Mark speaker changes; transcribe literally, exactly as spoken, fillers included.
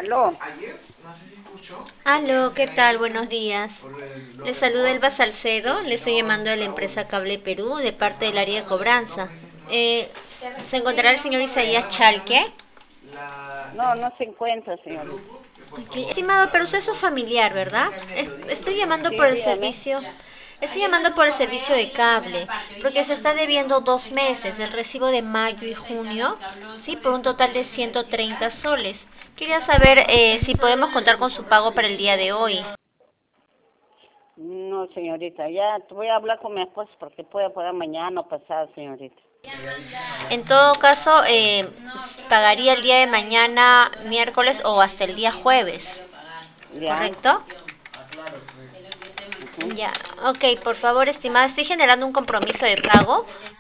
Speaker 1: Aló.
Speaker 2: Aló, ¿qué tal? Buenos días. Les saluda Elba Salcedo, le estoy llamando de la empresa Cable Perú de parte del área de cobranza. Eh, ¿Se encontrará el señor Isaías Chalque?
Speaker 1: No, no se encuentra, señorita.
Speaker 2: Ok, estimado, pero usted es su familiar, ¿verdad? Es- estoy llamando
Speaker 1: Sí,
Speaker 2: por el
Speaker 1: dígame.
Speaker 2: servicio, estoy llamando por el servicio de cable, porque se está debiendo dos meses, el recibo de mayo y junio, sí, por un total de ciento treinta soles. Quería saber eh, si podemos contar con su pago para el día de hoy.
Speaker 1: No, señorita. Ya voy a hablar con mi esposo porque puede poder mañana o pasado, señorita.
Speaker 2: En todo caso, eh, pagaría el día de mañana, miércoles o hasta el día jueves,
Speaker 1: Ya.
Speaker 2: ¿correcto?
Speaker 1: Ujú.
Speaker 2: Ya, ok, por favor, estimada, estoy generando un compromiso de pago